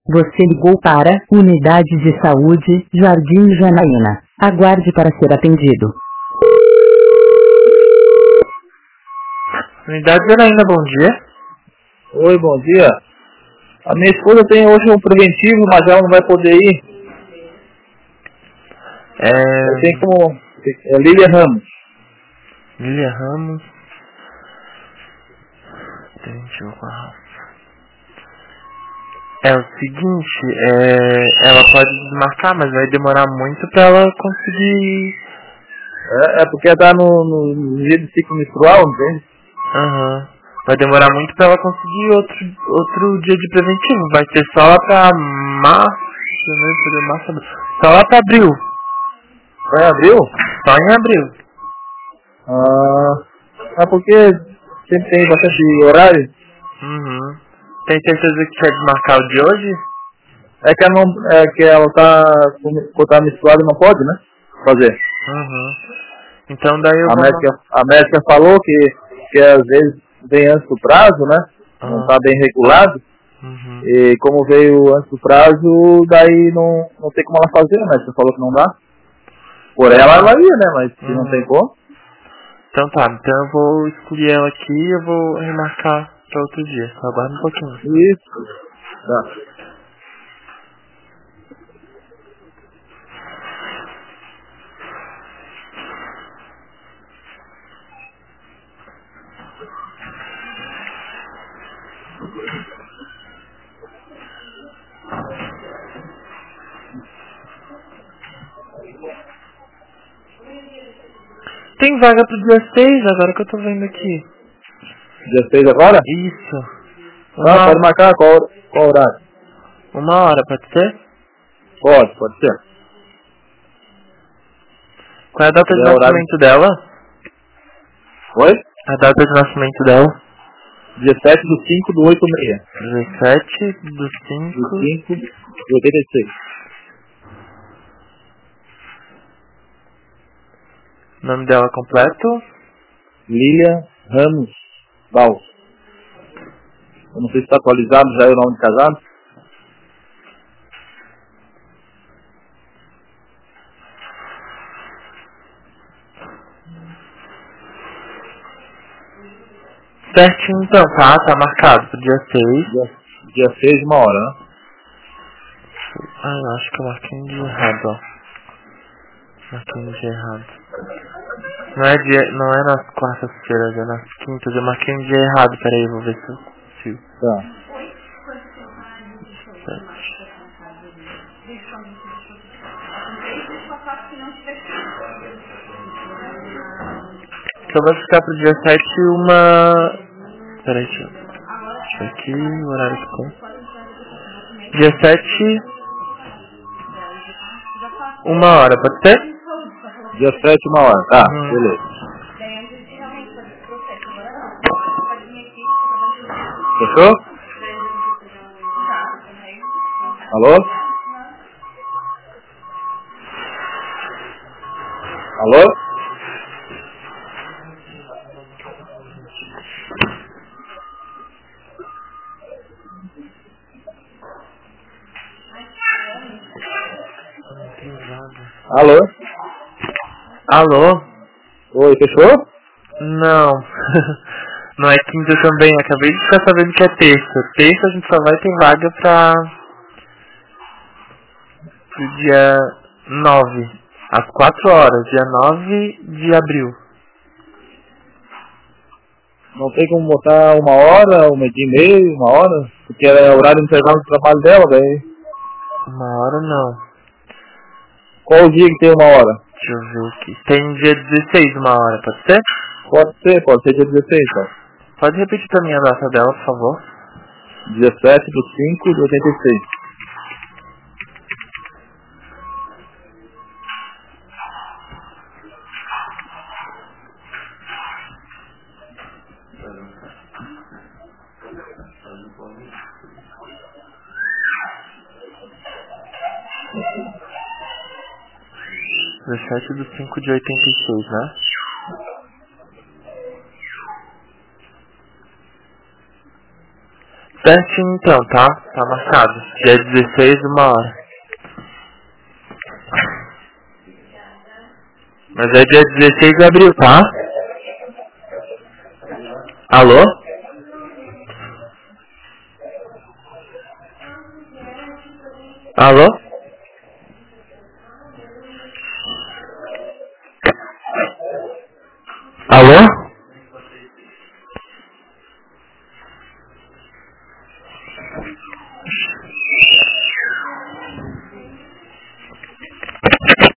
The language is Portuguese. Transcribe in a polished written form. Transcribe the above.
Você ligou para Unidade de Saúde, Jardim Janaína. Aguarde para ser atendido. Unidade Janaína, bom dia. Oi, bom dia. A minha esposa tem hoje um preventivo, mas ela não vai poder ir. Eu tenho como... É Lília Ramos. Lília Ramos. Preventivo com a Rafa. É o seguinte, ela pode desmarcar, mas vai demorar muito pra ela conseguir... É porque ela tá no dia de ciclo menstrual, entende? Aham. Vai demorar muito pra ela conseguir outro dia de preventivo. Vai ser só lá pra março, só lá pra abril. Só em abril? Só em abril. Porque sempre tem bastante horário. Uhum. Tem certeza que quer desmarcar o de hoje? Que ela tá menstruada e não pode, né? Fazer. Uhum. Então daí eu A médica falou que às vezes vem antes do prazo, né? Não está bem regulado. Uhum. E como veio antes do prazo, daí não tem como ela fazer, né? Você falou que não dá. Por ela ia, né? Mas se não tem como. Então tá, então eu vou escolher ela aqui e eu vou remarcar para outro dia. Só aguarda um pouquinho. Isso. Tá. Tem vaga pro dia 6 agora que eu tô vendo aqui. Dia 6 agora? Isso. Pode marcar qual horário? 1 hora, pode ser? Pode ser. Qual é a data de nascimento dela? Oi? A data de nascimento dela? 17/5/86. 17/5/86. Nome dela completo? Lília Ramos Val. Eu não sei se está atualizado já o nome de casado. Certinho então, tá marcado pro dia 6. Dia 6, 1 hora, né? Eu acho que eu marquei um dia errado, ó. Marquei um dia errado. Não é nas quartas-feiras, é nas quintas. Eu marquei um dia errado, peraí, eu vou ver se eu consigo. Tá. Então vai ficar pro dia 7 uma... Peraí, deixa eu aqui, o horário ficou. Dia 7, 1 hora, pode ser? Dia 7, 1 hora. Tá, beleza. Fechou? Alô? Alô? Alô? Alô? Oi, fechou? Não. Não é quinta também, acabei de ficar sabendo que é terça. Terça a gente só vai ter vaga pro dia 9, às 4 horas, dia 9 de abril. Não tem como botar 1 hora, 1h30, 1 hora? Porque é o horário de intervalo do trabalho dela, daí. 1 hora não. Qual o dia que tem 1 hora? Deixa eu ver aqui. Tem dia 16, 1 hora, pode ser? Pode ser dia 16, então. Pode repetir pra mim a data dela, por favor? 17/5/86. Dezessete do 5 de 86, né? Certinho então, tá? Tá marcado. Dia 16, 1h. Mas é dia 16 de abril, tá? Alô? Alô?